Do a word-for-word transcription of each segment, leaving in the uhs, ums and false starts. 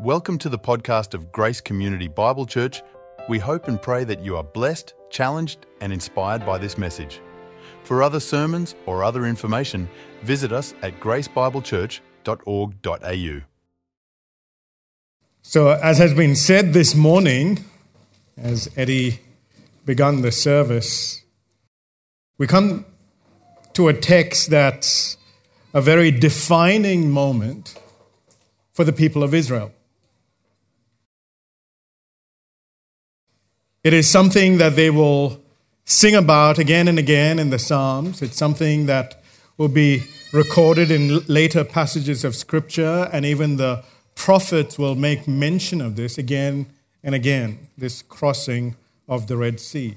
Welcome to the podcast of Grace Community Bible Church. We hope and pray that you are blessed, challenged, and inspired by this message. For other sermons or other information, visit us at grace bible church dot org dot a u. So, as has been said this morning, as Eddie begun the service, we come to a text that's a very defining moment for the people of Israel. It is something that they will sing about again and again in the Psalms. It's something that will be recorded in later passages of Scripture, and even the prophets will make mention of this again and again, this crossing of the Red Sea.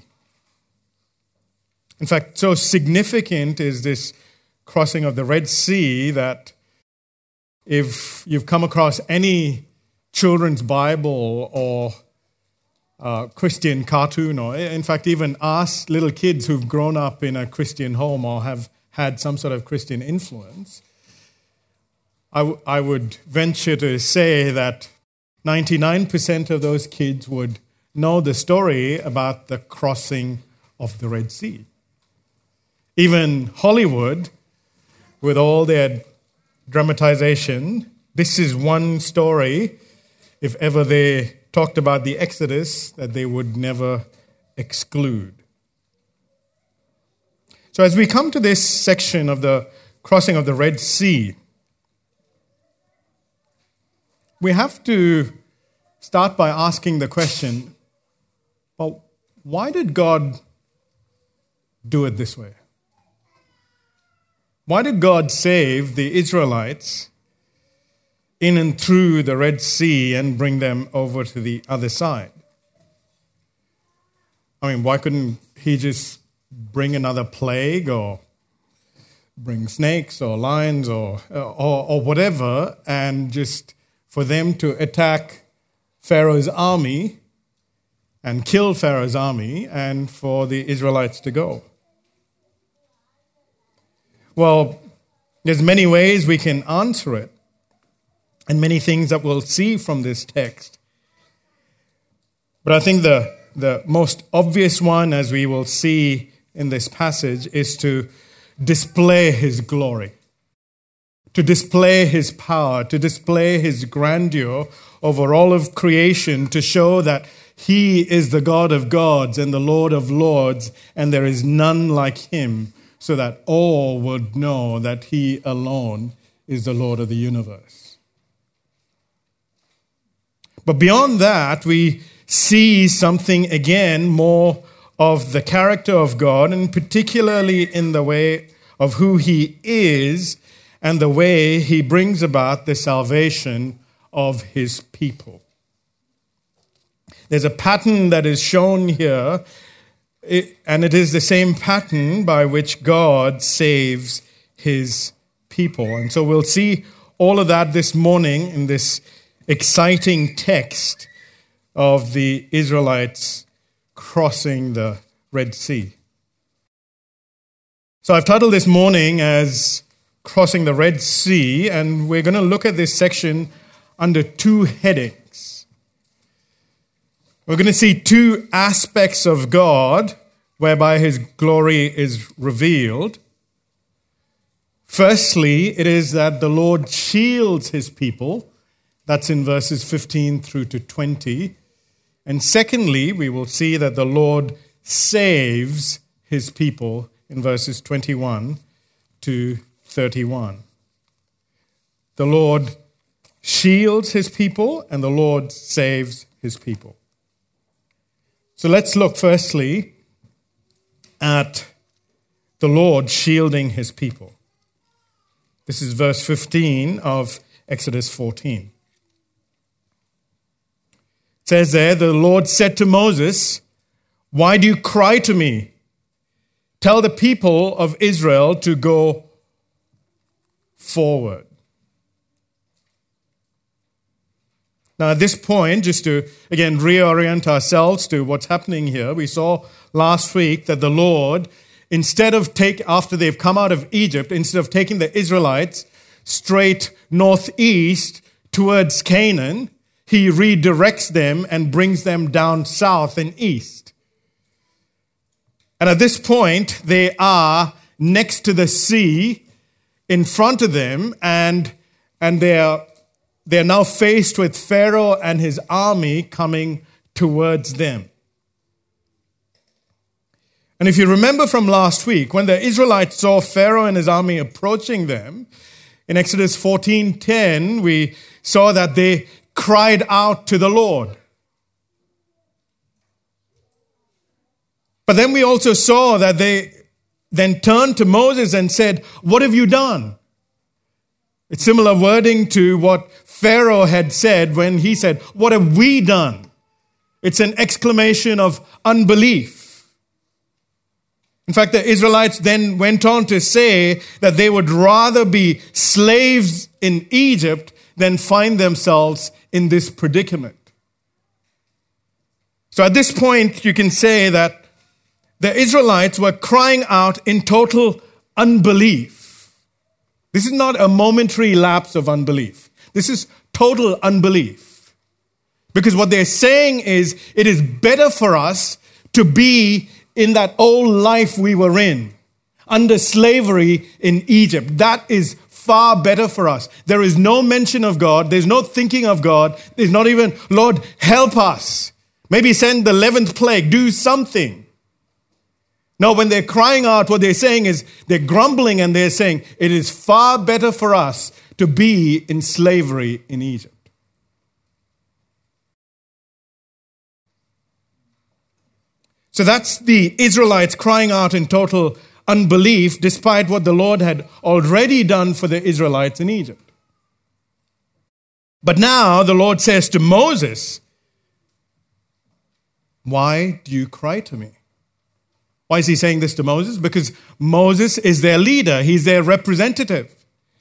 In fact, so significant is this crossing of the Red Sea that if you've come across any children's Bible or uh, Christian cartoon, or in fact even us little kids who've grown up in a Christian home or have had some sort of Christian influence, I, w- I would venture to say that ninety-nine percent of those kids would know the story about the crossing of the Red Sea. Even Hollywood, with all their dramatization, this is one story, if ever they talked about the Exodus, that they would never exclude. So as we come to this section of the crossing of the Red Sea, we have to start by asking the question, well, why did God do it this way? Why did God save the Israelites in and through the Red Sea and bring them over to the other side? I mean, why couldn't he just bring another plague or bring snakes or lions or, or, or whatever, and just for them to attack Pharaoh's army and kill Pharaoh's army and for the Israelites to go? Well, there's many ways we can answer it, and many things that we'll see from this text. But I think the, the most obvious one, as we will see in this passage, is to display his glory, to display his power, to display his grandeur over all of creation, to show that he is the God of gods and the Lord of lords, and there is none like him, so that all would know that he alone is the Lord of the universe. But beyond that, we see something again more of the character of God, and particularly in the way of who he is and the way he brings about the salvation of his people. There's a pattern that is shown here, and it is the same pattern by which God saves his people. And so we'll see all of that this morning in this exciting text of the Israelites crossing the Red Sea. So I've titled this morning as Crossing the Red Sea, and we're going to look at this section under two headings. We're going to see two aspects of God whereby his glory is revealed. Firstly, it is that the Lord shields his people. That's in verses fifteen through to twenty. And secondly, we will see that the Lord saves his people in verses twenty-one to thirty-one. The Lord shields his people and the Lord saves his people. So let's look firstly at the Lord shielding his people. This is verse fifteen of Exodus fourteen. It says there, the Lord said to Moses, "Why do you cry to me? Tell the people of Israel to go forward." Now, at this point, just to, again, reorient ourselves to what's happening here, we saw last week that the Lord, instead of take, after they've come out of Egypt, instead of taking the Israelites straight northeast towards Canaan, he redirects them and brings them down south and east. And at this point, they are next to the sea in front of them, and, and they're, they're now faced with Pharaoh and his army coming towards them. And if you remember from last week, when the Israelites saw Pharaoh and his army approaching them, in Exodus fourteen ten, we saw that they cried out to the Lord. But then we also saw that they then turned to Moses and said, "What have you done?" It's similar wording to what Pharaoh had said when he said, "What have we done?" It's an exclamation of unbelief. In fact, the Israelites then went on to say that they would rather be slaves in Egypt than find themselves in this predicament. So at this point, you can say that the Israelites were crying out in total unbelief. This is not a momentary lapse of unbelief. This is total unbelief. Because what they're saying is, it is better for us to be in that old life we were in, under slavery in Egypt. That is far better for us. There is no mention of God. There's no thinking of God. There's not even, "Lord, help us. Maybe send the eleventh plague. Do something." No, when they're crying out, what they're saying is, they're grumbling and they're saying, it is far better for us to be in slavery in Egypt. So that's the Israelites crying out in total unbelief, despite what the Lord had already done for the Israelites in Egypt. But now the Lord says to Moses, "Why do you cry to me?" Why is he saying this to Moses? Because Moses is their leader. He's their representative.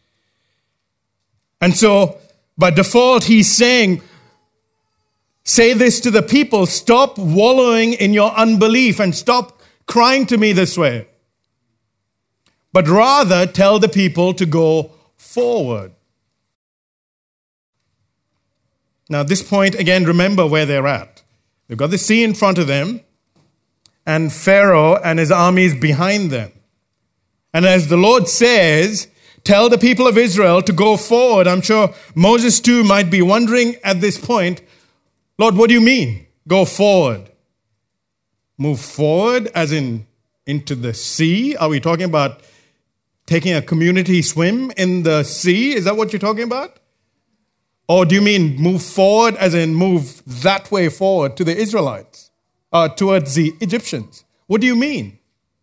And so, by default, he's saying, say this to the people, stop wallowing in your unbelief and stop crying to me this way. But rather tell the people to go forward. Now, at this point, again, remember where they're at. They've got the sea in front of them, and Pharaoh and his armies behind them. And as the Lord says, tell the people of Israel to go forward. I'm sure Moses too might be wondering at this point, "Lord, what do you mean, go forward? Move forward as in into the sea? Are we talking about taking a community swim in the sea? Is that what you're talking about? Or do you mean move forward as in move that way forward to the Israelites, uh, towards the Egyptians? What do you mean?"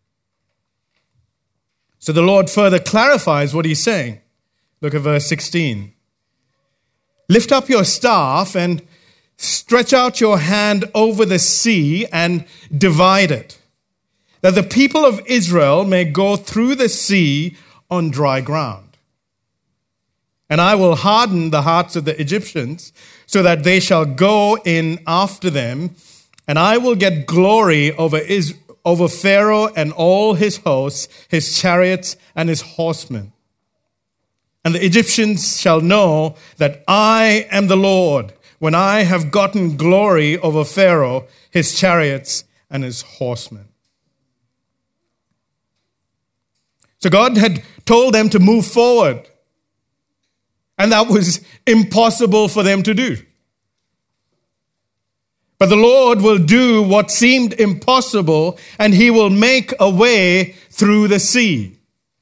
So the Lord further clarifies what he's saying. Look at verse sixteen. "Lift up your staff and stretch out your hand over the sea and divide it, that the people of Israel may go through the sea on dry ground. And I will harden the hearts of the Egyptians so that they shall go in after them, and I will get glory over Is- over Pharaoh and all his hosts, his chariots and his horsemen. And the Egyptians shall know that I am the Lord, when I have gotten glory over Pharaoh, his chariots, and his horsemen." So God had told them to move forward, and that was impossible for them to do. But the Lord will do what seemed impossible, and he will make a way through the sea.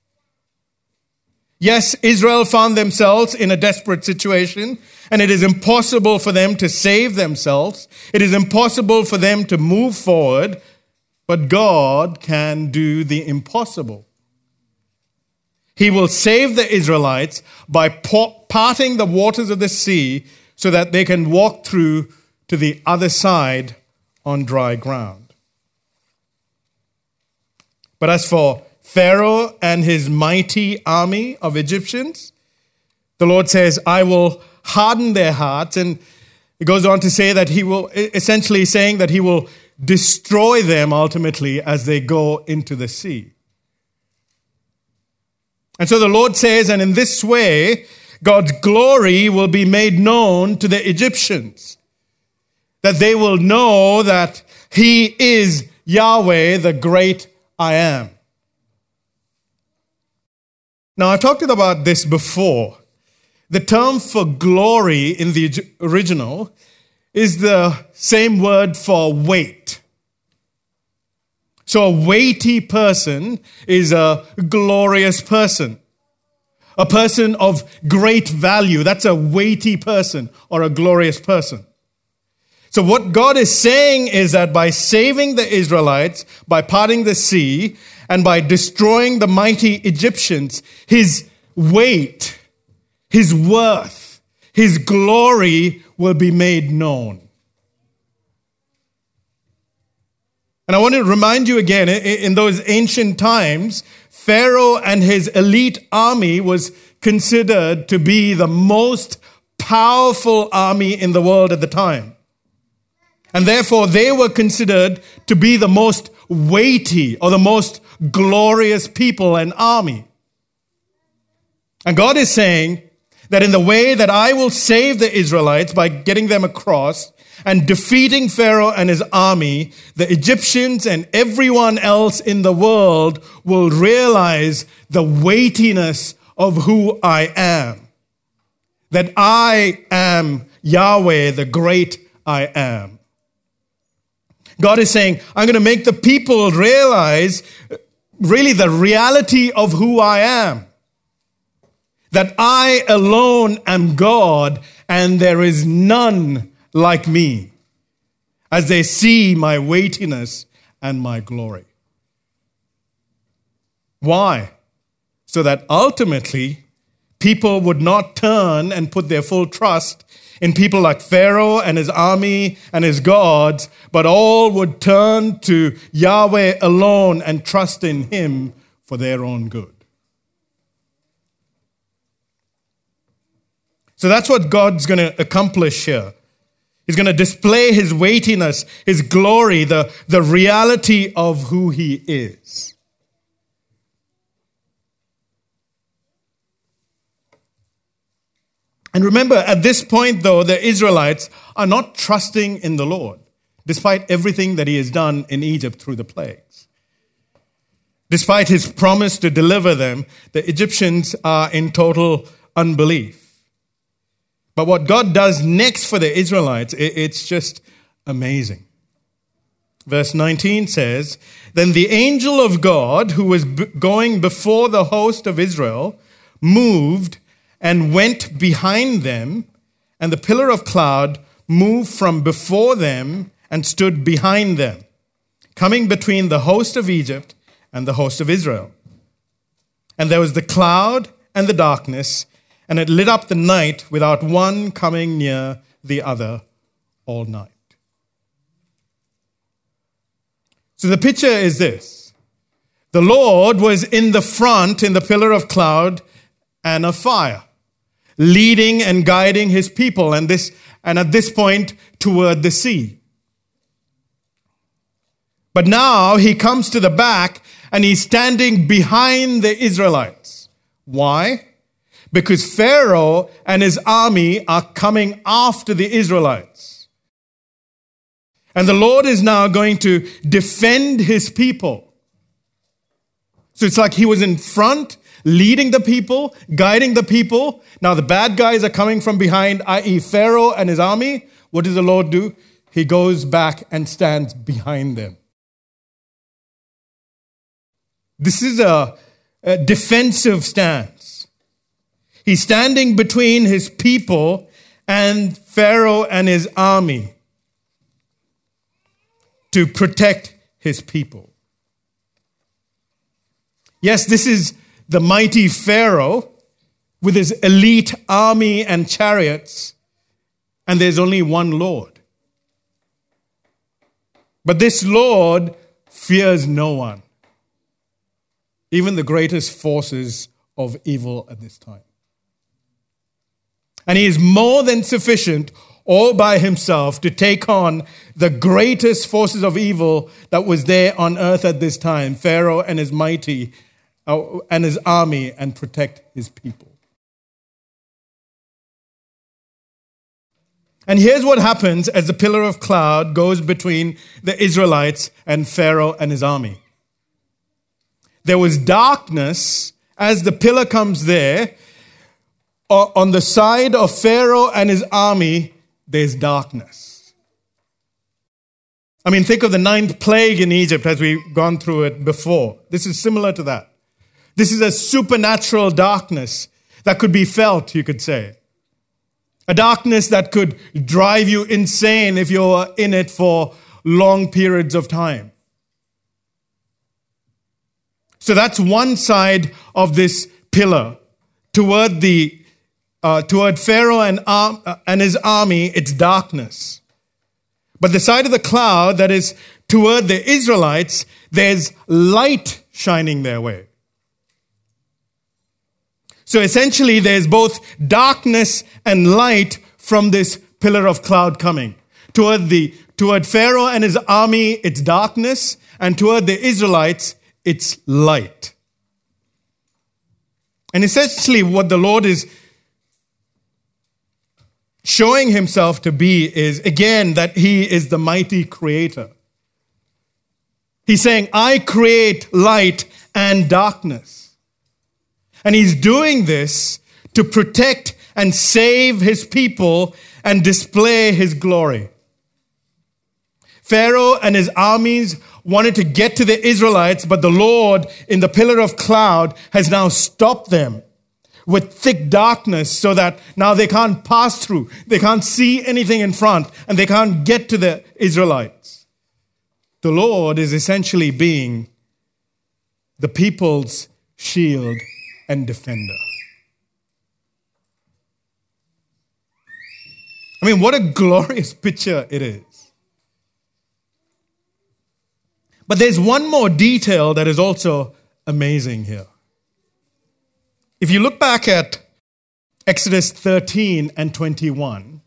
Yes, Israel found themselves in a desperate situation, and it is impossible for them to save themselves. It is impossible for them to move forward, but God can do the impossible. He will save the Israelites by parting the waters of the sea so that they can walk through to the other side on dry ground. But as for Pharaoh and his mighty army of Egyptians, the Lord says, "I will harden their hearts." And it goes on to say that he will, essentially saying that he will destroy them ultimately as they go into the sea. And so the Lord says, and in this way, God's glory will be made known to the Egyptians, that they will know that He is Yahweh, the great I am. Now, I've talked about this before. The term for glory in the original is the same word for weight. So a weighty person is a glorious person. A person of great value. That's a weighty person or a glorious person. So what God is saying is that by saving the Israelites, by parting the sea, and by destroying the mighty Egyptians, His weight, His worth, His glory will be made known. And I want to remind you again, in those ancient times, Pharaoh and his elite army was considered to be the most powerful army in the world at the time. And therefore, they were considered to be the most weighty or the most glorious people and army. And God is saying that in the way that I will save the Israelites by getting them across and defeating Pharaoh and his army, the Egyptians and everyone else in the world will realize the weightiness of who I am. That I am Yahweh, the great I am. God is saying, I'm going to make the people realize really the reality of who I am. That I alone am God and there is none like me, as they see my weightiness and my glory. Why? So that ultimately people would not turn and put their full trust in people like Pharaoh and his army and his gods, but all would turn to Yahweh alone and trust in Him for their own good. So that's what God's going to accomplish here. He's going to display His weightiness, His glory, the, the reality of who He is. And remember, at this point, though, the Israelites are not trusting in the Lord, despite everything that He has done in Egypt through the plagues. Despite His promise to deliver them, the Egyptians are in total unbelief. But what God does next for the Israelites, it's just amazing. Verse nineteen says, Then the angel of God, who was going before the host of Israel, moved and went behind them, and the pillar of cloud moved from before them and stood behind them, coming between the host of Egypt and the host of Israel. And there was the cloud and the darkness, and it lit up the night without one coming near the other all night. So the picture is this. The Lord was in the front in the pillar of cloud and of fire, leading and guiding His people, and this and at this point toward the sea. But now He comes to the back and He's standing behind the Israelites. Why? Because Pharaoh and his army are coming after the Israelites. And the Lord is now going to defend His people. So it's like He was in front, leading the people, guiding the people. Now the bad guys are coming from behind, that is. Pharaoh and his army. What does the Lord do? He goes back and stands behind them. This is a, a defensive stance. He's standing between His people and Pharaoh and his army to protect His people. Yes, this is the mighty Pharaoh with his elite army and chariots, and there's only one Lord. But this Lord fears no one, even the greatest forces of evil at this time. And He is more than sufficient all by Himself to take on the greatest forces of evil that was there on earth at this time, Pharaoh and his mighty uh, and his army, and protect His people. And here's what happens as the pillar of cloud goes between the Israelites and Pharaoh and his army. There was darkness as the pillar comes there. On the side of Pharaoh and his army, there's darkness. I mean, think of the ninth plague in Egypt as we've gone through it before. This is similar to that. This is a supernatural darkness that could be felt, you could say. A darkness that could drive you insane if you're in it for long periods of time. So that's one side of this pillar. Toward the uh, toward Pharaoh and, um, and his army, it's darkness. But the side of the cloud that is toward the Israelites, there's light shining their way. So essentially, there's both darkness and light from this pillar of cloud coming. Toward the toward Pharaoh and his army, it's darkness, and toward the Israelites, it's light. And essentially, what the Lord is showing himself to be is, again, that he is the mighty creator. He's saying, I create light and darkness. And he's doing this to protect and save his people and display his glory. Pharaoh and his armies wanted to get to the Israelites, but the Lord in the pillar of cloud has now stopped them with thick darkness so that now they can't pass through. They can't see anything in front and they can't get to the Israelites. The Lord is essentially being the people's shield and defender. I mean, what a glorious picture it is. But there's one more detail that is also amazing here. If you look back at Exodus thirteen and twenty-one,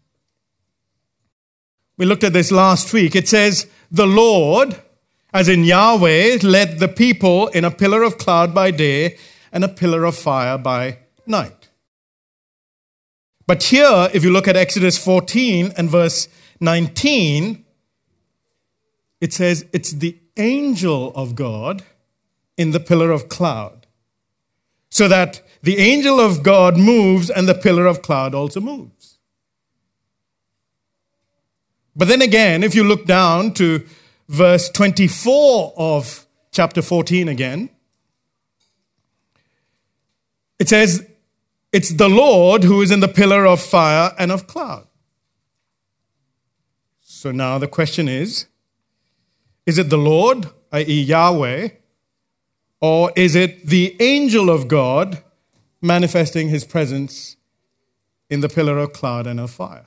we looked at this last week. It says, the Lord, as in Yahweh, led the people in a pillar of cloud by day and a pillar of fire by night. But here, if you look at Exodus fourteen and verse nineteen, it says it's the angel of God in the pillar of cloud. So that the angel of God moves and the pillar of cloud also moves. But then again, if you look down to verse twenty-four of chapter fourteen again, it says, it's the Lord who is in the pillar of fire and of cloud. So now the question is, is it the Lord, that is. Yahweh, or is it the angel of God manifesting his presence in the pillar of cloud and of fire?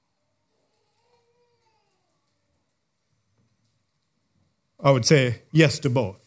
I would say yes to both.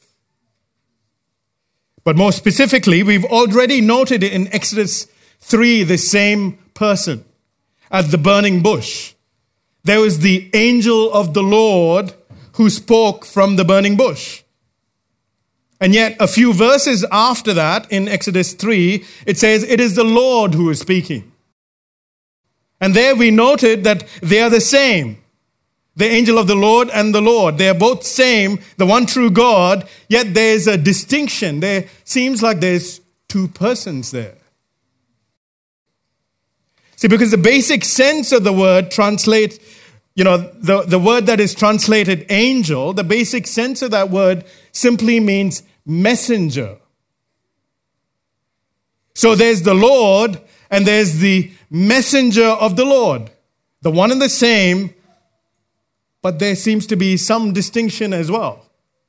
But more specifically, we've already noted it in Exodus three, the same person as the burning bush. There was the angel of the Lord who spoke from the burning bush. And yet, a few verses after that, in Exodus three, it says, it is the Lord who is speaking. And there we noted that they are the same. The angel of the Lord and the Lord. They are both same, the one true God, yet there's a distinction. There seems like there's two persons there. See, because the basic sense of the word translates, you know, the, the word that is translated angel, the basic sense of that word simply means messenger. So there's the Lord and there's the messenger of the Lord. The one and the same, but there seems to be some distinction as well.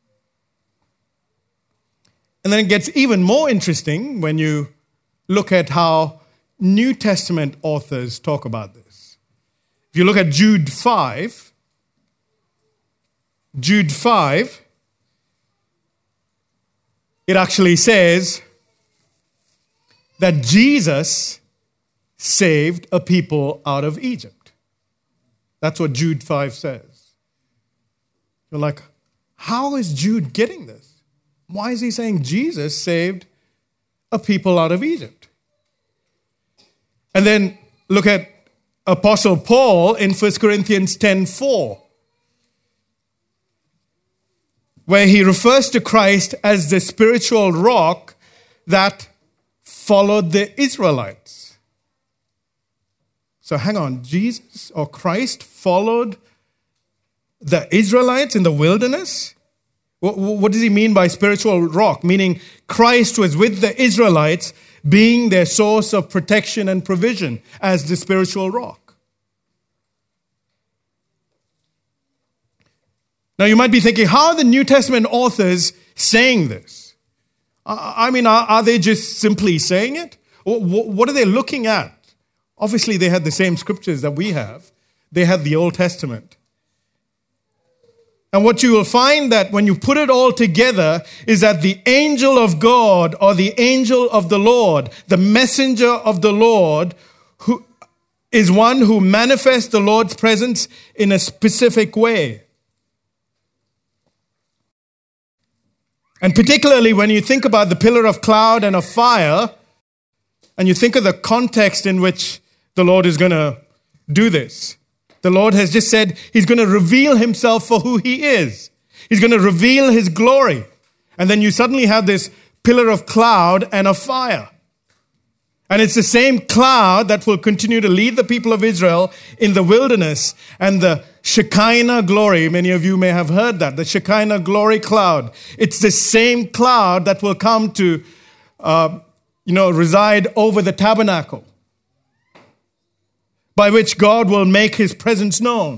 And then it gets even more interesting when you look at how New Testament authors talk about this. If you look at Jude five, Jude five, it actually says that Jesus saved a people out of Egypt. That's what Jude five says. You're like, how is Jude getting this? Why is he saying Jesus saved a people out of Egypt? And then look at Apostle Paul in First Corinthians ten four, where he refers to Christ as the spiritual rock that followed the Israelites. So hang on, Jesus or Christ followed the Israelites in the wilderness? What, what does he mean by spiritual rock? Meaning Christ was with the Israelites, being their source of protection and provision as the spiritual rock. Now you might be thinking, how are the New Testament authors saying this? I mean, are, are they just simply saying it? What are they looking at? Obviously, they had the same scriptures that we have. They had the Old Testament. And what you will find that when you put it all together is that the angel of God or the angel of the Lord, the messenger of the Lord, who is one who manifests the Lord's presence in a specific way. And particularly when you think about the pillar of cloud and of fire, and you think of the context in which the Lord is going to do this. The Lord has just said he's going to reveal himself for who he is. He's going to reveal his glory. And then you suddenly have this pillar of cloud and of fire. And it's the same cloud that will continue to lead the people of Israel in the wilderness. And the Shekinah glory, many of you may have heard that, the Shekinah glory cloud. It's the same cloud that will come to, uh, you know, reside over the tabernacle, by which God will make his presence known.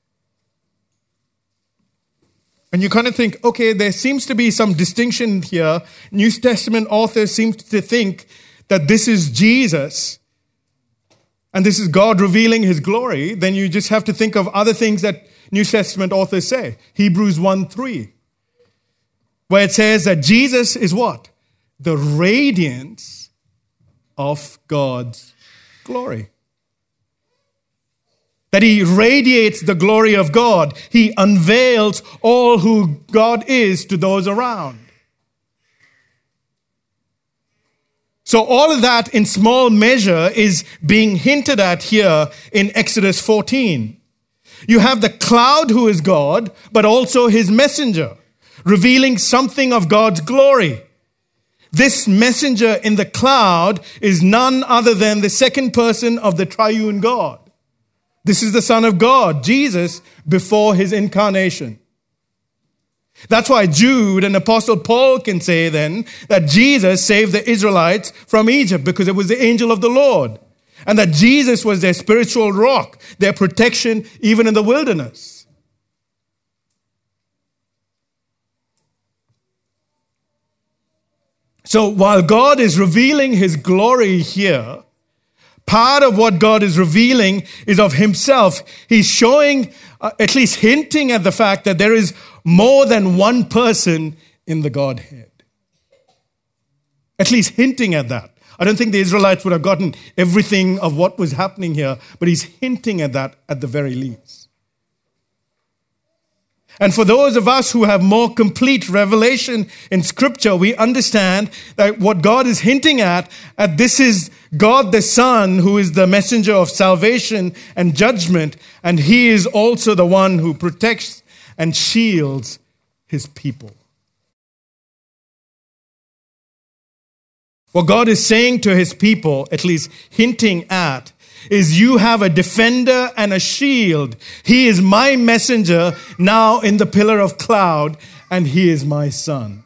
And you kind of think, okay, there seems to be some distinction here. New Testament authors seem to think that this is Jesus and this is God revealing his glory. Then you just have to think of other things that New Testament authors say. Hebrews one three, where it says that Jesus is what? The radiance of God's glory. That he radiates the glory of God. He unveils all who God is to those around. So all of that in small measure is being hinted at here in Exodus fourteen. You have the cloud who is God, but also his messenger, revealing something of God's glory. This messenger in the cloud is none other than the second person of the triune God. This is the Son of God, Jesus, before his incarnation. That's why Jude and Apostle Paul can say then that Jesus saved the Israelites from Egypt because it was the angel of the Lord. And that Jesus was their spiritual rock, their protection even in the wilderness. So while God is revealing his glory here, part of what God is revealing is of himself. He's showing, uh, at least hinting at the fact that there is more than one person in the Godhead. At least hinting at that. I don't think the Israelites would have gotten everything of what was happening here, but he's hinting at that at the very least. And for those of us who have more complete revelation in Scripture, we understand that what God is hinting at, at this is God the Son, who is the messenger of salvation and judgment, and he is also the one who protects and shields his people. What God is saying to his people, at least hinting at, is you have a defender and a shield. He is my messenger now in the pillar of cloud, and he is my son.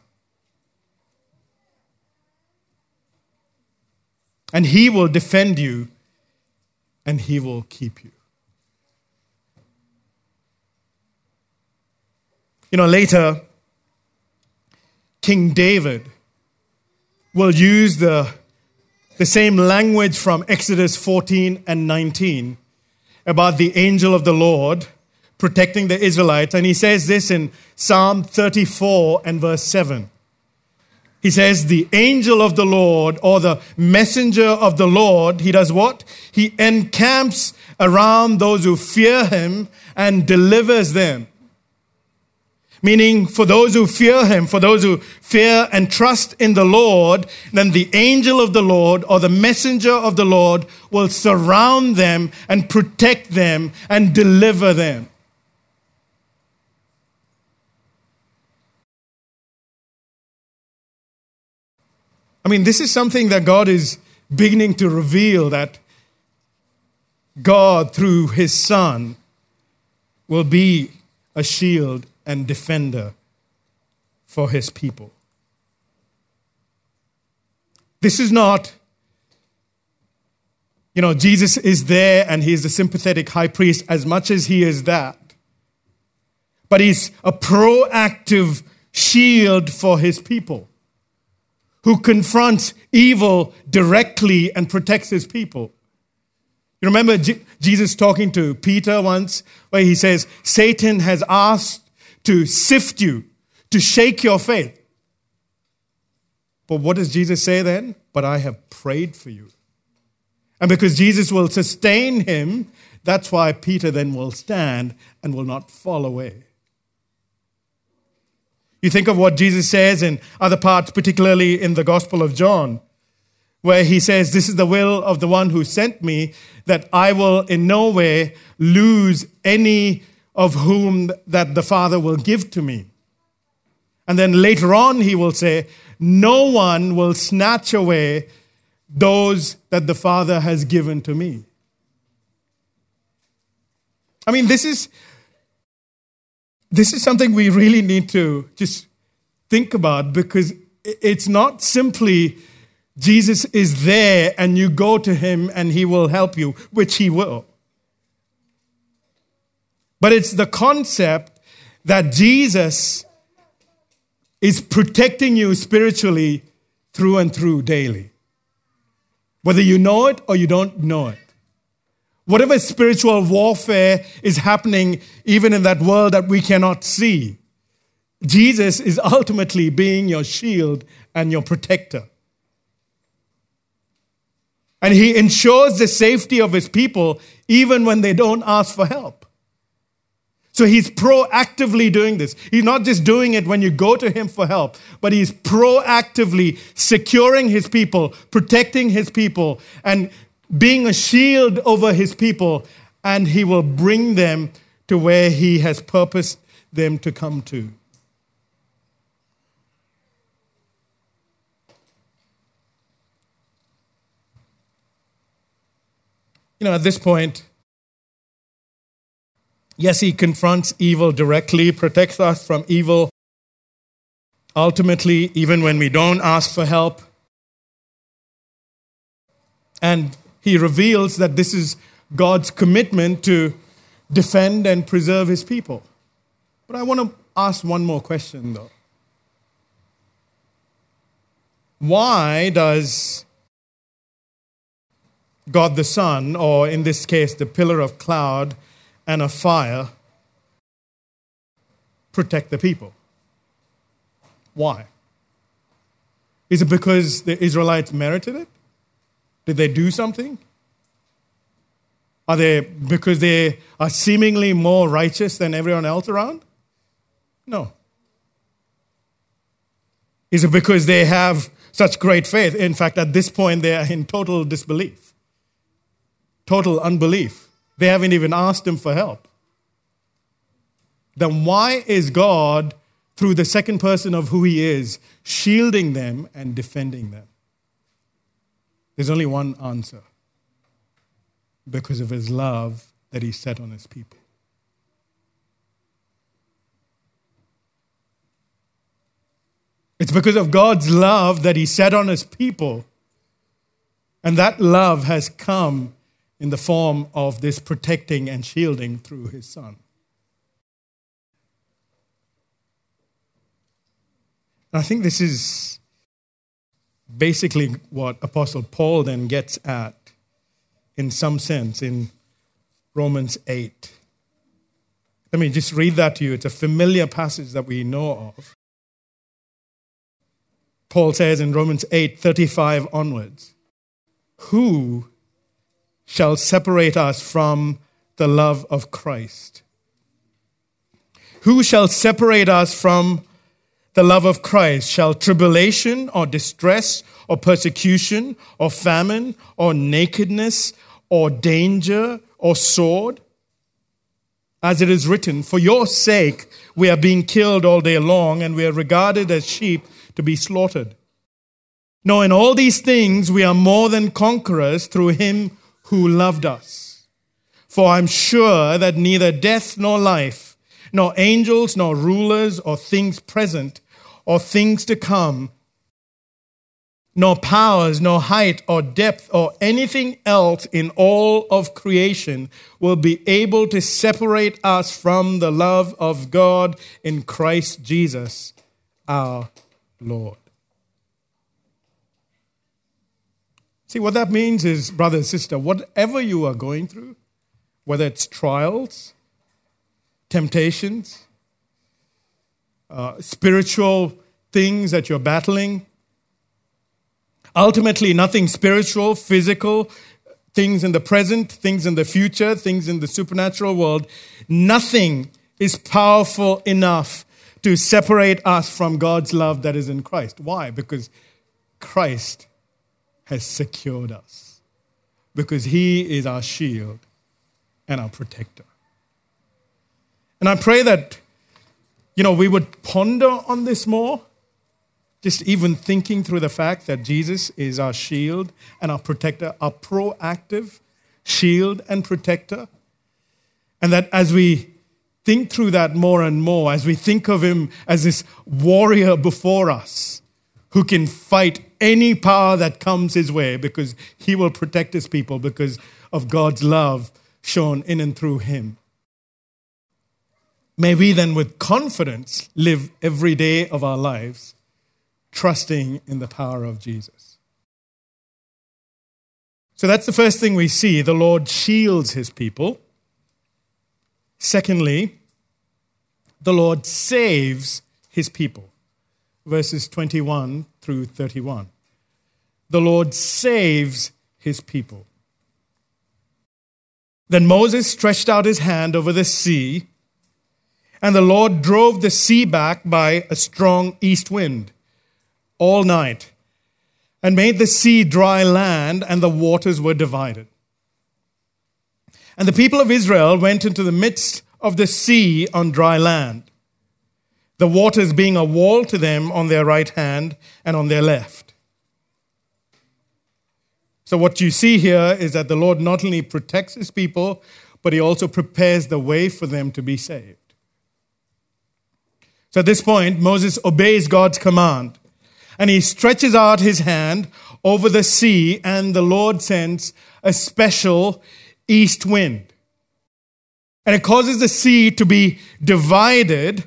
And he will defend you, and he will keep you. You know, later, King David will use the The same language from Exodus fourteen and nineteen about the angel of the Lord protecting the Israelites. And he says this in Psalm thirty-four and verse seven. He says, the angel of the Lord, or the messenger of the Lord, he does what? He encamps around those who fear him and delivers them. Meaning, for those who fear him, for those who fear and trust in the Lord, then the angel of the Lord or the messenger of the Lord will surround them and protect them and deliver them. I mean, this is something that God is beginning to reveal, that God, through his Son, will be a shield and defender for his people. This is not, you know, Jesus is there and he's the sympathetic high priest as much as he is that. But he's a proactive shield for his people who confronts evil directly and protects his people. You remember J- Jesus talking to Peter once where he says, Satan has asked to sift you, to shake your faith. But what does Jesus say then? But I have prayed for you. And because Jesus will sustain him, that's why Peter then will stand and will not fall away. You think of what Jesus says in other parts, particularly in the Gospel of John, where he says, this is the will of the one who sent me, that I will in no way lose any of whom that the Father will give to me. And then later on he will say, no one will snatch away those that the Father has given to me. I mean, this is, this is something we really need to just think about, because it's not simply Jesus is there and you go to him and he will help you, which he will. But it's the concept that Jesus is protecting you spiritually through and through daily. Whether you know it or you don't know it. Whatever spiritual warfare is happening even in that world that we cannot see, Jesus is ultimately being your shield and your protector. And he ensures the safety of his people even when they don't ask for help. So he's proactively doing this. He's not just doing it when you go to him for help, but he's proactively securing his people, protecting his people, and being a shield over his people, and he will bring them to where he has purposed them to come to. You know, at this point, yes, he confronts evil directly, protects us from evil. Ultimately, even when we don't ask for help. And he reveals that this is God's commitment to defend and preserve his people. But I want to ask one more question, though. Why does God the Son, or in this case, the pillar of cloud and of fire, protect the people? Why? Is it because the Israelites merited it? Did they do something? Are they because they are seemingly more righteous than everyone else around? No. Is it because they have such great faith? In fact, at this point, they are in total disbelief, total unbelief. They haven't even asked him for help. Then why is God, through the second person of who he is, shielding them and defending them? There's only one answer. Because of his love that he set on his people. It's because of God's love that he set on his people. And that love has come in the form of this protecting and shielding through his Son. And I think this is basically what Apostle Paul then gets at in some sense in Romans eight. Let me just read that to you. It's a familiar passage that we know of. Paul says in Romans eight, thirty-five onwards, "Who shall separate us from the love of Christ? Who shall separate us from the love of Christ? Shall tribulation or distress or persecution or famine or nakedness or danger or sword? As it is written, for your sake we are being killed all day long, and we are regarded as sheep to be slaughtered. No, in all these things we are more than conquerors through him who loved us. For I'm sure that neither death nor life, nor angels, nor rulers, or things present, or things to come, nor powers, nor height, or depth, or anything else in all of creation will be able to separate us from the love of God in Christ Jesus, our Lord. See, what that means is, brother and sister, whatever you are going through, whether it's trials, temptations, uh, spiritual things that you're battling, ultimately nothing spiritual, physical, things in the present, things in the future, things in the supernatural world, nothing is powerful enough to separate us from God's love that is in Christ. Why? Because Christ has secured us. Because he is our shield and our protector. And I pray that, you know, we would ponder on this more. Just even thinking through the fact that Jesus is our shield and our protector, our proactive shield and protector. And that as we think through that more and more, as we think of him as this warrior before us, who can fight any power that comes his way because he will protect his people because of God's love shown in and through him. May we then with confidence live every day of our lives trusting in the power of Jesus. So that's the first thing we see. The Lord shields his people. Secondly, the Lord saves his people. Verses twenty-one through thirty-one. The Lord saves his people. Then Moses stretched out his hand over the sea, and the Lord drove the sea back by a strong east wind all night, and made the sea dry land, and the waters were divided. And the people of Israel went into the midst of the sea on dry land, the waters being a wall to them on their right hand and on their left. So what you see here is that the Lord not only protects his people, but he also prepares the way for them to be saved. So at this point, Moses obeys God's command, and he stretches out his hand over the sea, and the Lord sends a special east wind. And it causes the sea to be divided,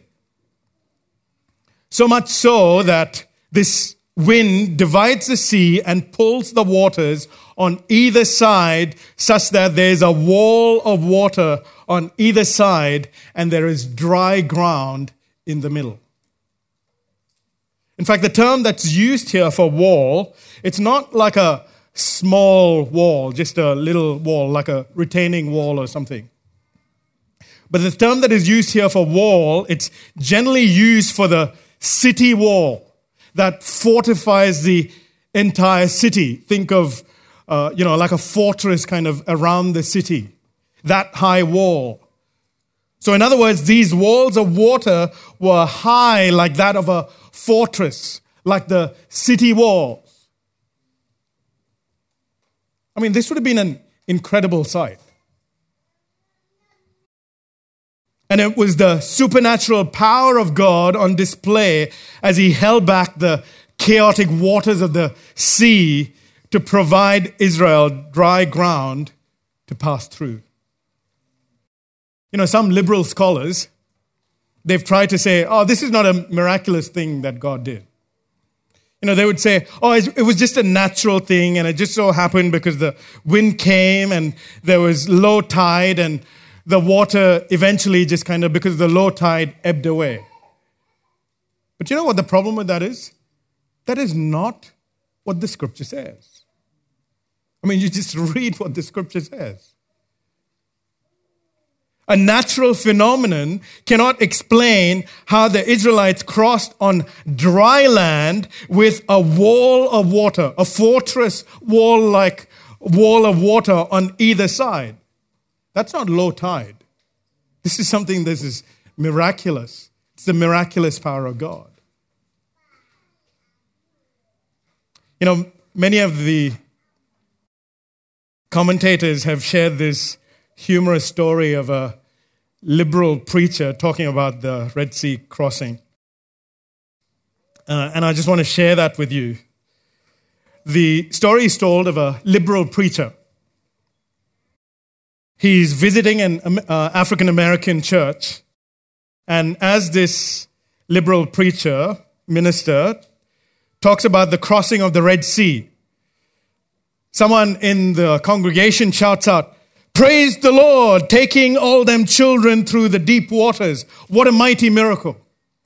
so much so that this wind divides the sea and pulls the waters on either side, such that there's a wall of water on either side and there is dry ground in the middle. In fact, the term that's used here for wall, it's not like a small wall, just a little wall, like a retaining wall or something. But the term that is used here for wall, it's generally used for the city wall that fortifies the entire city. Think of, uh, you know, like a fortress kind of around the city. That high wall. So in other words, these walls of water were high like that of a fortress, like the city walls. I mean, this would have been an incredible sight. And it was the supernatural power of God on display as he held back the chaotic waters of the sea to provide Israel dry ground to pass through. You know, some liberal scholars, they've tried to say, oh, this is not a miraculous thing that God did. You know, they would say, oh, it was just a natural thing, and it just so happened because the wind came and there was low tide, and the water eventually just kind of, because of the low tide, ebbed away. But you know what the problem with that is? That is not what the scripture says. I mean, you just read what the scripture says. A natural phenomenon cannot explain how the Israelites crossed on dry land with a wall of water, a fortress wall-like wall of water on either side. That's not low tide. This is something that is miraculous. It's the miraculous power of God. You know, many of the commentators have shared this humorous story of a liberal preacher talking about the Red Sea crossing. Uh, and I just want to share that with you. The story is told of a liberal preacher. He's visiting an uh, African-American church. And as this liberal preacher, minister, talks about the crossing of the Red Sea, someone in the congregation shouts out, "Praise the Lord, taking all them children through the deep waters. What a mighty miracle."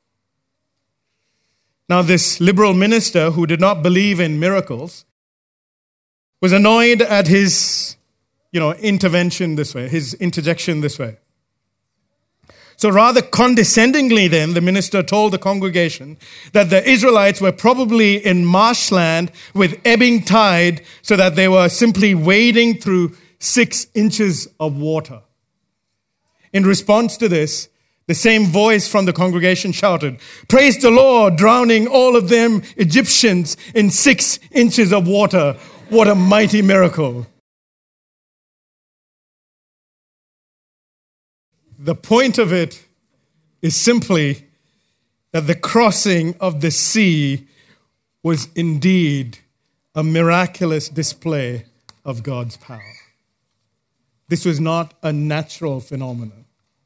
Now, this liberal minister who did not believe in miracles was annoyed at his, you know, intervention this way, his interjection this way. So rather condescendingly then, the minister told the congregation that the Israelites were probably in marshland with ebbing tide, so that they were simply wading through six inches of water. In response to this, the same voice from the congregation shouted, "Praise the Lord, drowning all of them Egyptians in six inches of water. What a mighty miracle." The point of it is simply that the crossing of the sea was indeed a miraculous display of God's power. This was not a natural phenomenon.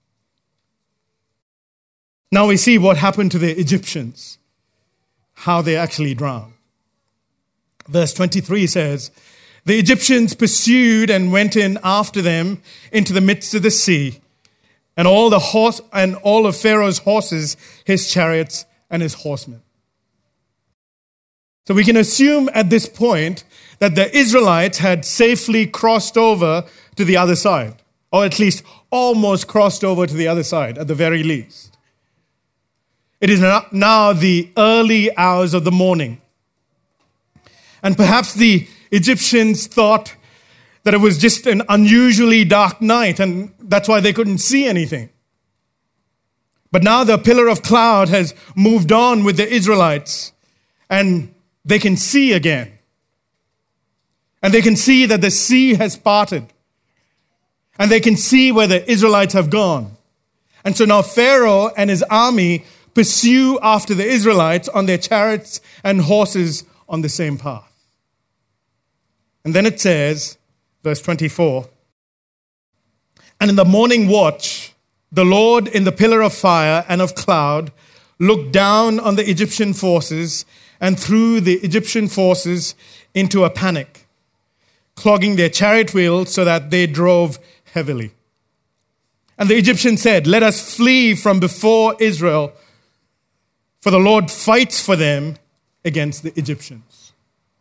Now we see what happened to the Egyptians, how they actually drowned. Verse twenty-three says, "The Egyptians pursued and went in after them into the midst of the sea, and all the horse and all of Pharaoh's horses, his chariots, and his horsemen." So we can assume at this point that the Israelites had safely crossed over to the other side, or at least almost crossed over to the other side, at the very least. It is now the early hours of the morning. And perhaps the Egyptians thought that it was just an unusually dark night, and that's why they couldn't see anything. But now the pillar of cloud has moved on with the Israelites, and they can see again. And they can see that the sea has parted. And they can see where the Israelites have gone. And so now Pharaoh and his army pursue after the Israelites on their chariots and horses on the same path. And then it says, verse twenty-four, "And in the morning watch, the Lord in the pillar of fire and of cloud looked down on the Egyptian forces and threw the Egyptian forces into a panic, clogging their chariot wheels so that they drove heavily. And the Egyptians said, 'Let us flee from before Israel, for the Lord fights for them against the Egyptians.'"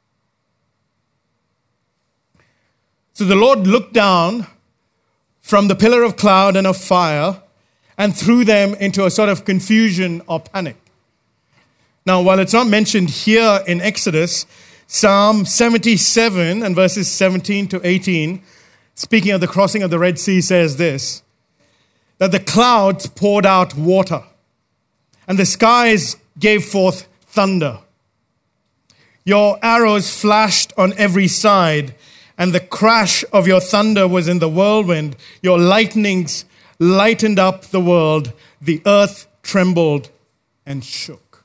So the Lord looked down from the pillar of cloud and of fire and threw them into a sort of confusion or panic. Now, while it's not mentioned here in Exodus, Psalm seventy-seven and verses seventeen to eighteen, speaking of the crossing of the Red Sea, says this, that the clouds poured out water and the skies gave forth thunder. Your arrows flashed on every side, and the crash of your thunder was in the whirlwind. Your lightnings lightened up the world. The earth trembled and shook.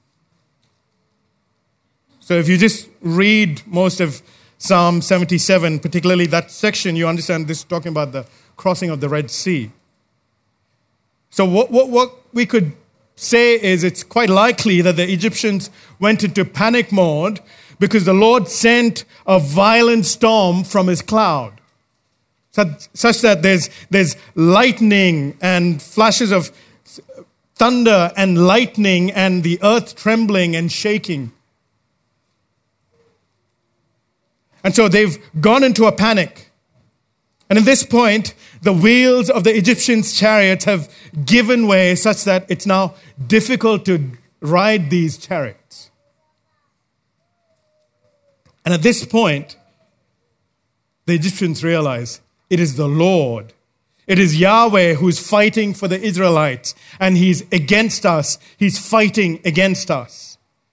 So if you just read most of Psalm seventy-seven, particularly that section, you understand this is talking about the crossing of the Red Sea. So what, what, what we could say is it's quite likely that the Egyptians went into panic mode because the Lord sent a violent storm from his cloud, such, such that there's, there's lightning and flashes of thunder and lightning and the earth trembling and shaking. And so they've gone into a panic. And at this point, the wheels of the Egyptians' chariots have given way such that it's now difficult to ride these chariots. And at this point, the Egyptians realize it is the Lord. It is Yahweh who's fighting for the Israelites, and he's against us. He's fighting against us.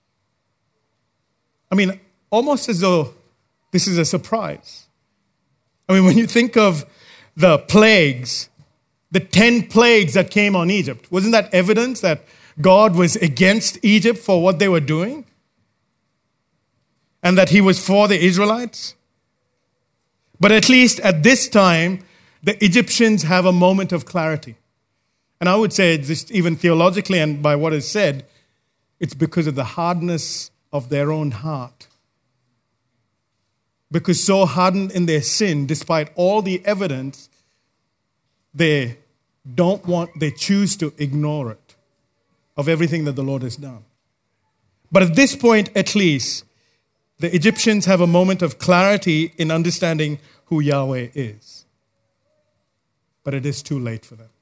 I mean, almost as though this is a surprise. I mean, when you think of the plagues, the ten plagues that came on Egypt, wasn't that evidence that God was against Egypt for what they were doing? And that he was for the Israelites? But at least at this time, the Egyptians have a moment of clarity. And I would say, just even theologically and by what is said, it's because of the hardness of their own heart. Because so hardened in their sin, despite all the evidence, they don't want, they choose to ignore it, of everything that the Lord has done. But at this point, at least, the Egyptians have a moment of clarity in understanding who Yahweh is. But it is too late for them.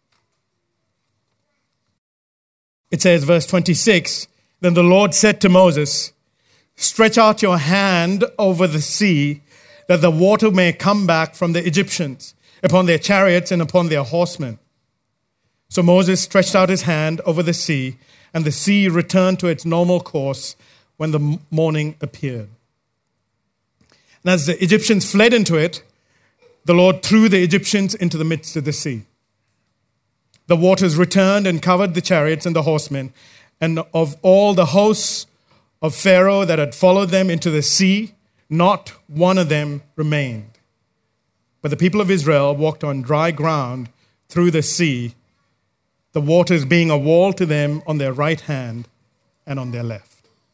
It says, verse twenty-six, then the Lord said to Moses, stretch out your hand over the sea, that the water may come back from the Egyptians, upon their chariots and upon their horsemen. So Moses stretched out his hand over the sea, and the sea returned to its normal course when the morning appeared. And as the Egyptians fled into it, the Lord threw the Egyptians into the midst of the sea. The waters returned and covered the chariots and the horsemen, and of all the hosts of Pharaoh that had followed them into the sea, not one of them remained. But the people of Israel walked on dry ground through the sea, the waters being a wall to them on their right hand and on their left.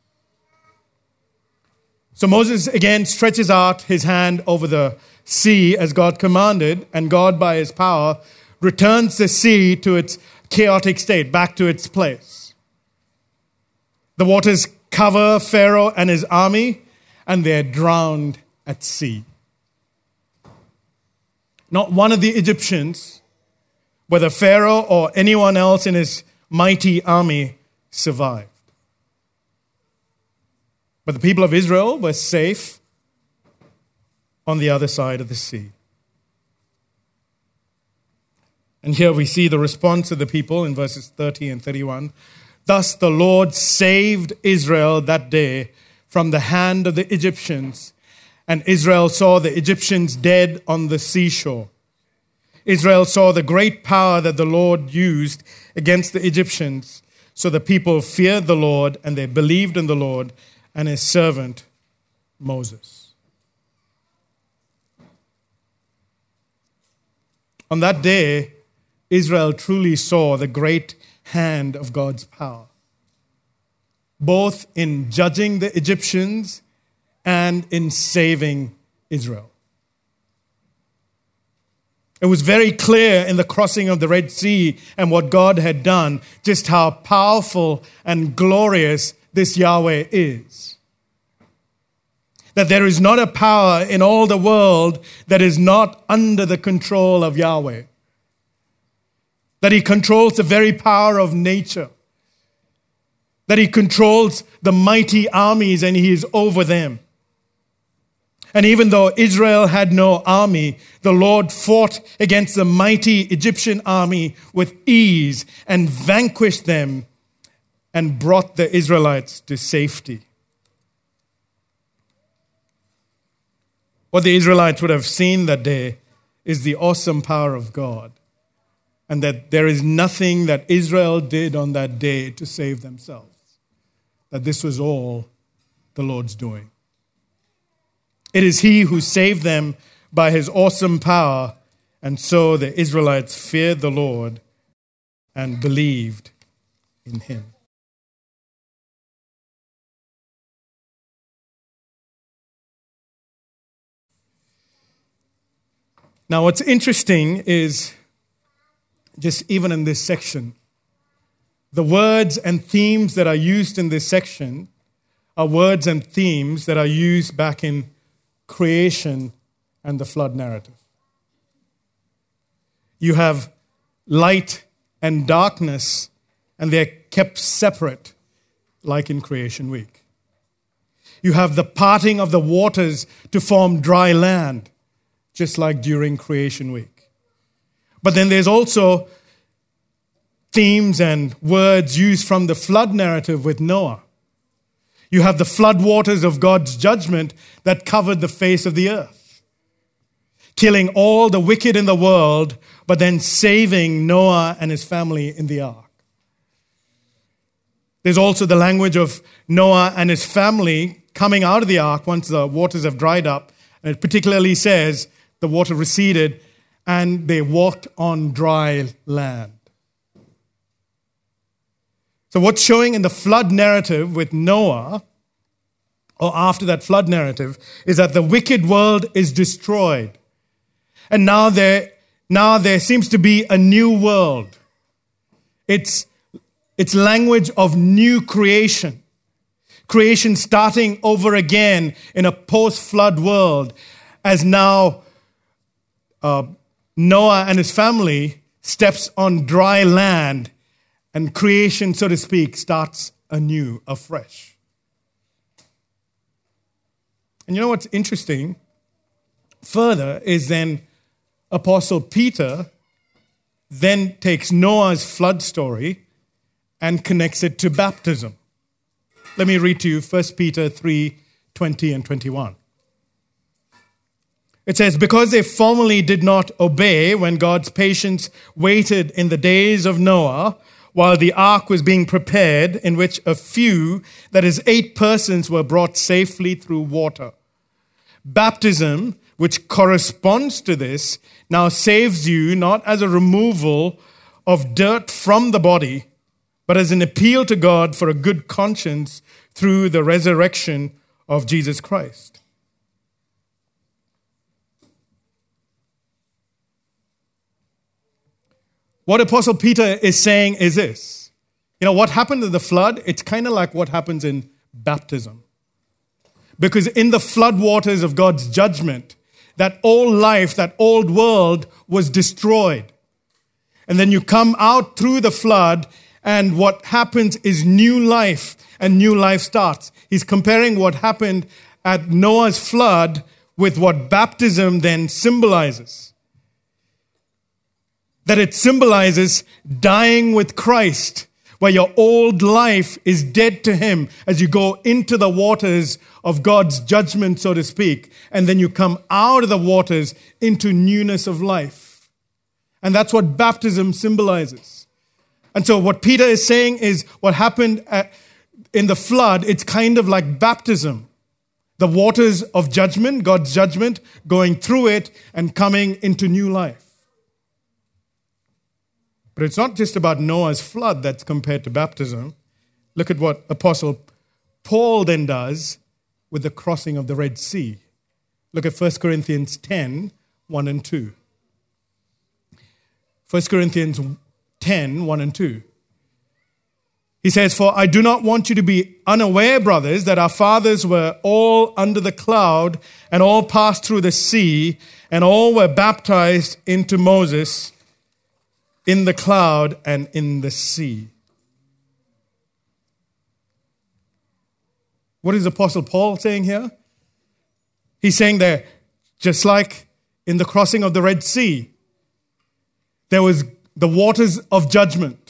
So Moses again stretches out his hand over the sea as God commanded, and God by his power returns the sea to its chaotic state, back to its place. The waters cover Pharaoh and his army, and they're drowned at sea. Not one of the Egyptians, whether Pharaoh or anyone else in his mighty army, survived. But the people of Israel were safe on the other side of the sea. And here we see the response of the people in verses thirty and thirty-one. Thus the Lord saved Israel that day from the hand of the Egyptians, and Israel saw the Egyptians dead on the seashore. Israel saw the great power that the Lord used against the Egyptians. So the people feared the Lord, and they believed in the Lord and his servant Moses. On that day, Israel truly saw the great hand of God's power, both in judging the Egyptians and in saving Israel. It was very clear in the crossing of the Red Sea and what God had done, just how powerful and glorious this Yahweh is. That there is not a power in all the world that is not under the control of Yahweh. That he controls the very power of nature. That he controls the mighty armies and he is over them. And even though Israel had no army, the Lord fought against the mighty Egyptian army with ease and vanquished them and brought the Israelites to safety. What the Israelites would have seen that day is the awesome power of God, and that there is nothing that Israel did on that day to save themselves. That this was all the Lord's doing. It is he who saved them by his awesome power, and so the Israelites feared the Lord and believed in him. Now, what's interesting is, just even in this section, the words and themes that are used in this section are words and themes that are used back in creation and the flood narrative. You have light and darkness, and they're kept separate, like in creation week. You have the parting of the waters to form dry land, just like during creation week. But then there's also themes and words used from the flood narrative with Noah. You have the flood waters of God's judgment that covered the face of the earth, killing all the wicked in the world, but then saving Noah and his family in the ark. There's also the language of Noah and his family coming out of the ark once the waters have dried up. And it particularly says the water receded and they walked on dry land. So what's showing in the flood narrative with Noah, or after that flood narrative, is that the wicked world is destroyed. And now there, now there seems to be a new world. It's, it's language of new creation. Creation starting over again in a post-flood world, as now uh, Noah and his family steps on dry land, and creation, so to speak, starts anew, afresh. And you know what's interesting further is then Apostle Peter then takes Noah's flood story and connects it to baptism. Let me read to you First Peter three, twenty and twenty-one. It says, because they formerly did not obey when God's patience waited in the days of Noah, while the ark was being prepared, in which a few, that is eight persons, were brought safely through water. Baptism, which corresponds to this, now saves you not as a removal of dirt from the body, but as an appeal to God for a good conscience through the resurrection of Jesus Christ. What Apostle Peter is saying is this. You know, what happened in the flood, it's kind of like what happens in baptism. Because in the flood waters of God's judgment, that old life, that old world was destroyed. And then you come out through the flood, and what happens is new life, and new life starts. He's comparing what happened at Noah's flood with what baptism then symbolizes. That it symbolizes dying with Christ, where your old life is dead to him as you go into the waters of God's judgment, so to speak, and then you come out of the waters into newness of life. And that's what baptism symbolizes. And so what Peter is saying is what happened at, in the flood, it's kind of like baptism. The waters of judgment, God's judgment, going through it and coming into new life. But it's not just about Noah's flood that's compared to baptism. Look at what Apostle Paul then does with the crossing of the Red Sea. Look at First Corinthians ten, one and two. First Corinthians ten, one and two. He says, for I do not want you to be unaware, brothers, that our fathers were all under the cloud and all passed through the sea and all were baptized into Moses in the cloud and in the sea. What is Apostle Paul saying here? He's saying that just like in the crossing of the Red Sea, there was the waters of judgment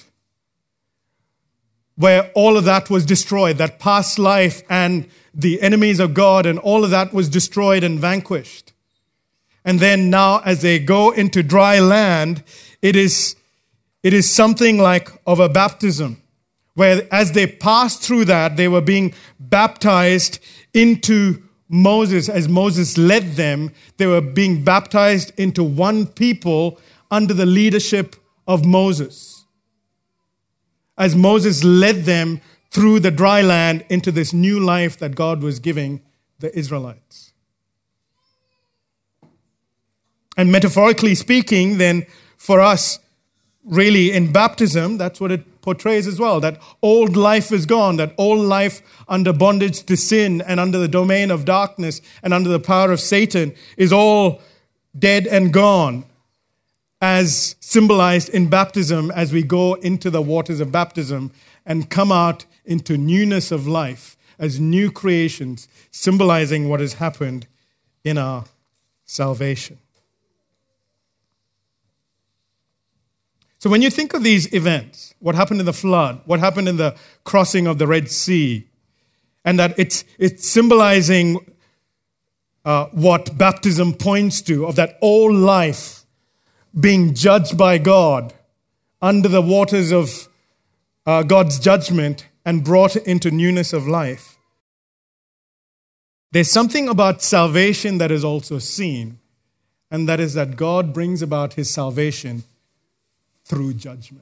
where all of that was destroyed, that past life and the enemies of God and all of that was destroyed and vanquished. And then now as they go into dry land, it is It is something like of a baptism, where as they passed through that, they were being baptized into Moses. As Moses led them, they were being baptized into one people under the leadership of Moses. As Moses led them through the dry land into this new life that God was giving the Israelites. And metaphorically speaking, then, for us, really, in baptism, that's what it portrays as well. That old life is gone, that old life under bondage to sin and under the domain of darkness and under the power of Satan is all dead and gone. as symbolized in baptism as we go into the waters of baptism and come out into newness of life as new creations, symbolizing what has happened in our salvation. So when you think of these events, what happened in the flood, what happened in the crossing of the Red Sea, and that it's, it's symbolizing uh, what baptism points to, of that old life being judged by God under the waters of uh, God's judgment and brought into newness of life. There's something about salvation that is also seen, and that is that God brings about his salvation through judgment.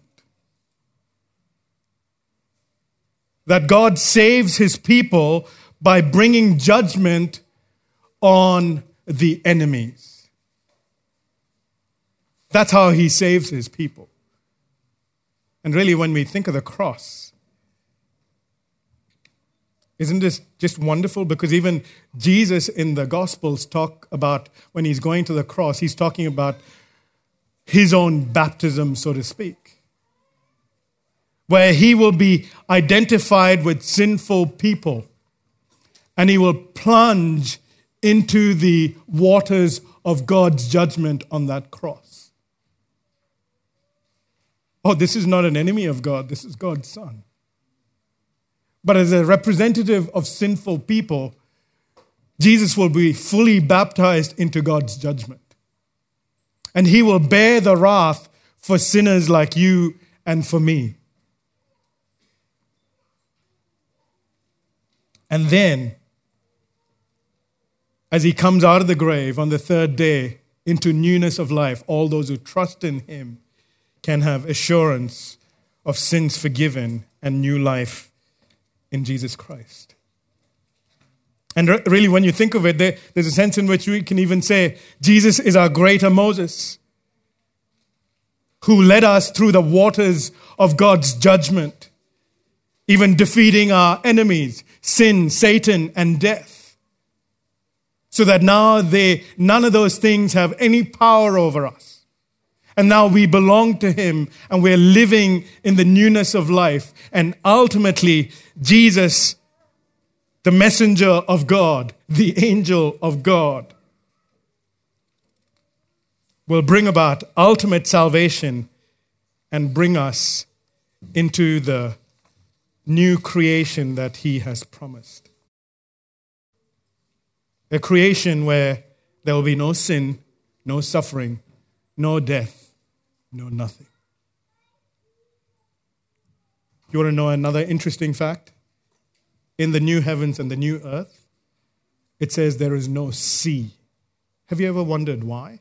That God saves his people by bringing judgment on the enemies. That's how he saves his people. And really, when we think of the cross, isn't this just wonderful? Because even Jesus in the Gospels talk about when he's going to the cross, he's talking about his own baptism, so to speak, where he will be identified with sinful people and he will plunge into the waters of God's judgment on that cross. Oh, this is not an enemy of God, this is God's Son. But as a representative of sinful people, Jesus will be fully baptized into God's judgment. And he will bear the wrath for sinners like you and for me. And then, as he comes out of the grave on the third day into newness of life, all those who trust in him can have assurance of sins forgiven and new life in Jesus Christ. And really, when you think of it, there, there's a sense in which we can even say, Jesus is our greater Moses, who led us through the waters of God's judgment, even defeating our enemies, sin, Satan, and death, so that now they, none of those things have any power over us. And now we belong to him, and we're living in the newness of life. And ultimately, Jesus, the messenger of God, the angel of God, will bring about ultimate salvation and bring us into the new creation that he has promised. A creation where there will be no sin, no suffering, no death, no nothing. You want to know another interesting fact? In the new heavens and the new earth, it says there is no sea. Have you ever wondered why?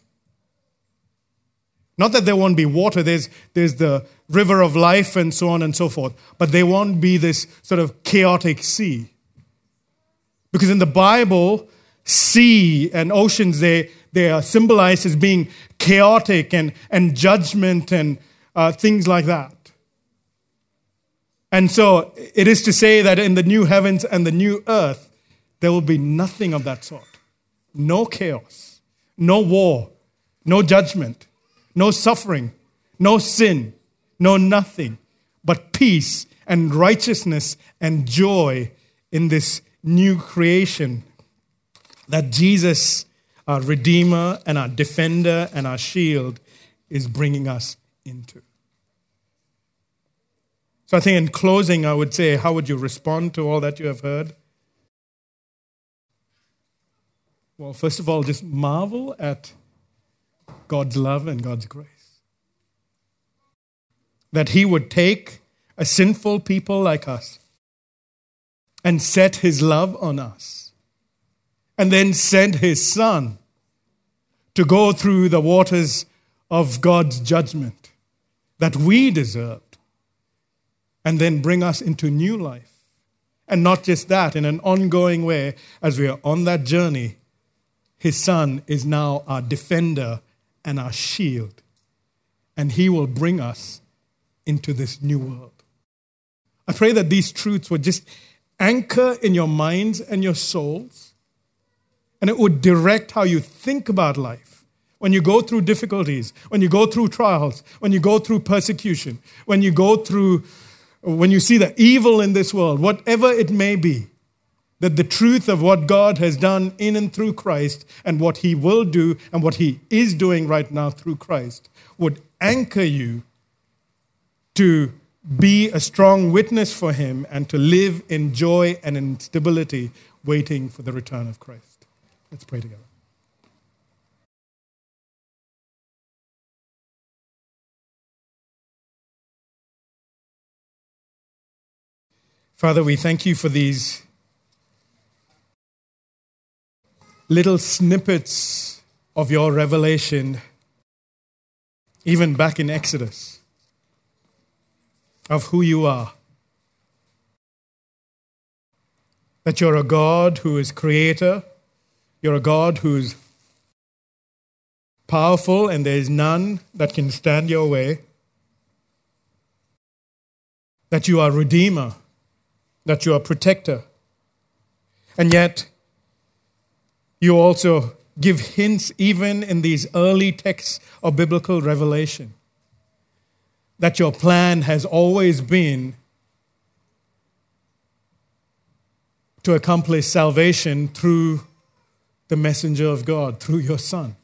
Not that there won't be water, there's, there's the river of life and so on and so forth, but there won't be this sort of chaotic sea. Because in the Bible, sea and oceans, they, they are symbolized as being chaotic and, and judgment and uh, things like that. And so it is to say that in the new heavens and the new earth, there will be nothing of that sort. No chaos, no war, no judgment, no suffering, no sin, no nothing, but peace and righteousness and joy in this new creation that Jesus, our Redeemer and our Defender and our Shield, is bringing us into. So I think in closing, I would say, how would you respond to all that you have heard? Well, first of all, just marvel at God's love and God's grace. That he would take a sinful people like us and set his love on us, and then send his Son to go through the waters of God's judgment that we deserved, and then bring us into new life. And not just that, in an ongoing way, as we are on that journey, his Son is now our defender and our shield. And he will bring us into this new world. I pray that these truths would just anchor in your minds and your souls, and it would direct how you think about life. when you go through difficulties, when you go through trials, when you go through persecution, when you go through, when you see the evil in this world, whatever it may be, that the truth of what God has done in and through Christ and what he will do and what he is doing right now through Christ would anchor you to be a strong witness for him and to live in joy and in stability, waiting for the return of Christ. Let's pray together. Father, we thank you for these little snippets of your revelation, even back in Exodus, of who you are. That you're a God who is creator, you're a God who's powerful and there is none that can stand your way. That you are redeemer, that you are protector. And yet, you also give hints even in these early texts of biblical revelation that your plan has always been to accomplish salvation through the messenger of God, through your Son.